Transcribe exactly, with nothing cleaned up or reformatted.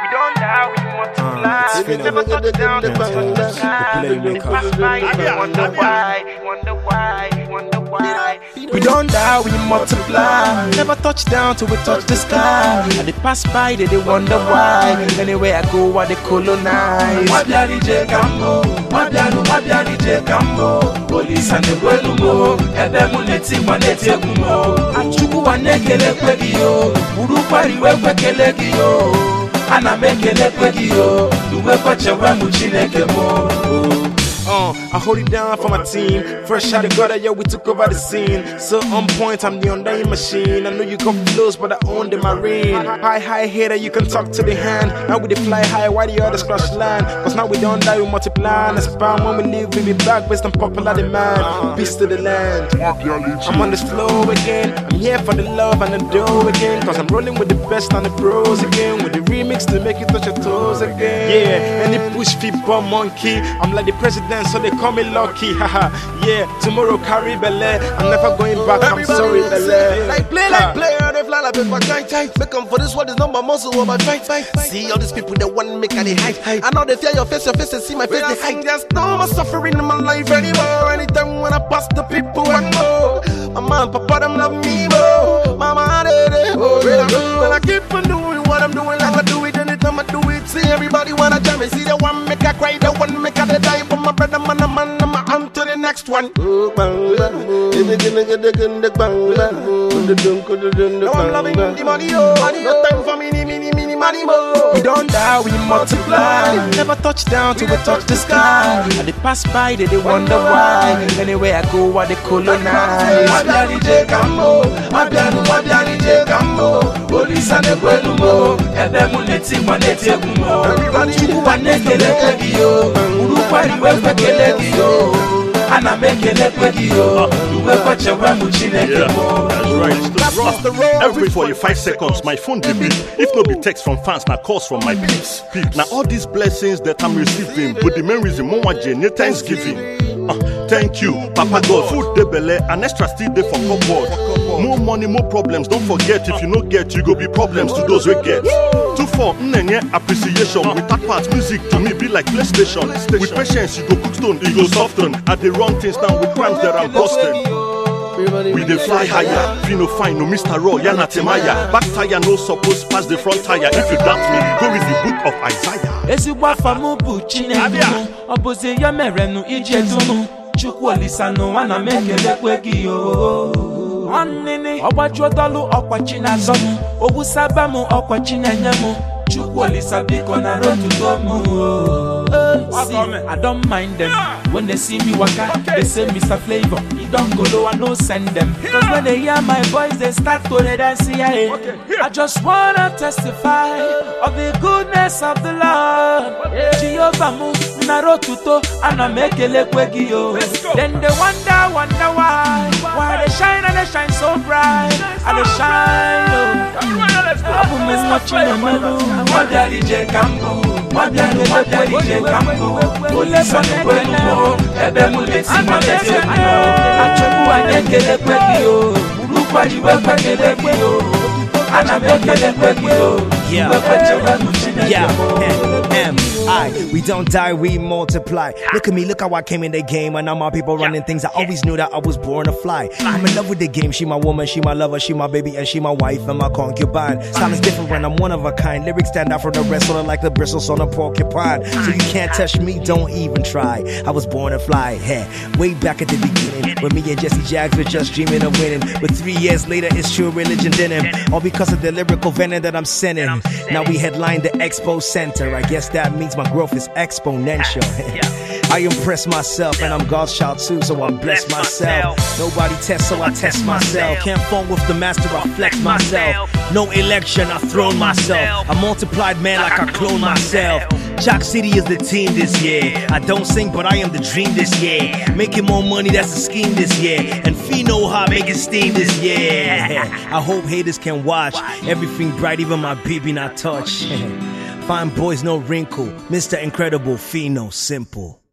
We don't die, we multiply. We never touch down to touch the sky. We pass by, we wonder why, wonder why, wonder why. We don't die, we multiply. Never touch down till we touch the sky. And they pass by, they, they wonder why. Anywhere I go, I they colonize. Wabiari je gambo, wabiari, wabiari je gambo. Police and the welumo, ebe muneti maneti egumo. Achuku wanekele kwegiyo, urupari wekwekele giyo. Ana mekele kwegiyo, duwe kwa chewa muchineke mo. Uh, I hold it down for my team. Fresh out of gutter, yo, we took over the scene. So on point, I'm the undying machine. I know you come close, but I own the marine. High, high hater, you can talk to the hand. Now we dey fly high, why the others crash land? Cause now we don't die, we multiply and expand. When we leave, we be back based on popular demand. Peace to the land. I'm on this flow again. I'm here for the love and the dough again. Cause I'm rolling with the best and the pros again. With the remix to make you touch your toes again. Yeah, and the push feet bum monkey. I'm like the president, so they call me lucky, haha. Yeah, tomorrow carry belay. I'm never going back, I'm sorry, belay. Like play, like play, and they fly like paper tight, tight. Make them for this one is not my muscle or my fight, fight. See all these people that want to make and they hide. I know they fear your face, your face, and see my face, they hide. There's no more suffering in my life anymore. Anytime when I pass the people and more. My mom, papa, them love me more. Mama, they, they, oh, well, I keep on doing what I'm doing, like I do it anytime I do it. See everybody wanna jam me, see the one make I cry, the one make I die. But my brother, man, man, I'm on to the next one. No, I'm loving the money, oh. No time for mini, mini, mini, money, more. We don't die, we multiply. Never touch down till we touch the sky. And they pass by, they, they wonder why. Anywhere I go, I they colonize. Wabiari je gambo, wabiari, wabiari je gambo. Police and the welumo, ebe muneti maneti egumo. Chuku wanekele kwegiyo, urupari wekwekele giyo. Ana mekele kwegiyo, duwe kwa chewa muchineke mo. That's right. Every forty-five seconds, my phone dey beep. If no be text from fans, na calls from my peeps. Now all these blessings that I'm receiving, but the main reason, more ne Thanksgiving. Uh, thank you, Papa God. Food dey belle, an extra still dey for cupboard. More money, more problems. Don't forget, if you no get, you go be problems to those who get. Two for nnenye appreciation. With that part, music to me be like PlayStation. With patience, you go cook stone, you go soften. At the wrong things now with crimes that I'm busting. We dey fly higher, Fino fine, no Mister Raw, Yana Temaya. Back tire no suppose pass the front tire. If you doubt me, go read the book of Isaiah. Esiwa famu buchine dumu, oboze ya merenu ije dumu. Chukwu olisano wana mekele kwegiyo. Onini, obajo dolu okwa china zomu. Obu sabamu okwa china nyemu. Chukwu olisabiko na rotu domu. See, I don't mind them. When they see me waka, they say Mister Flavor. You don't go low, I no send them. Cause when they hear my voice, they start to the dance. I just wanna testify of the goodness of the Lord. Jehovah move, narotuto, and I make a lekwegiyo. Then they wonder, wonder why. Why they shine and they shine so bright. And they shine, oh. Abu is watching the melu. Wabiari je gambo, wabiari, wabiari je gambo. Police and the welumo, ebe muneti maneti egumo. Achuku wanekele kwegiyo, urupari wekwekele giyo. Ana mekele kwegiyo, duwe kwa chewa muchineke mo. M I, we don't die, we multiply. Look at me, look how I came in the game. And now my people running things. I always knew that I was born to fly. I'm in love with the game. She my woman, she my lover, she my baby, and she my wife and my concubine. Style is different when I'm one of a kind. Lyrics stand out from the rest, sort of like the bristles on a porcupine. So you can't touch me, don't even try. I was born to fly. Hey, way back at the beginning, when me and Jesse Jags were just dreaming of winning. But three years later, it's true religion in him. All because of the lyrical venom that I'm sending. Now we headline the Expo Center. I guess that means my growth is exponential. I impress myself and I'm God's child too, so I bless myself. Nobody tests, so I test myself. Can't phone with the master, I flex myself. No election, I thrown myself. I multiplied man like I cloned myself. Chalk City is the team this year. I don't sing, but I am the dream this year. Making more money, that's the scheme this year. And Fino hot, making steam this year. I hope haters can watch. Everything bright, even my baby not touch. Fine boys, no wrinkle. Mister Incredible, Fino, simple.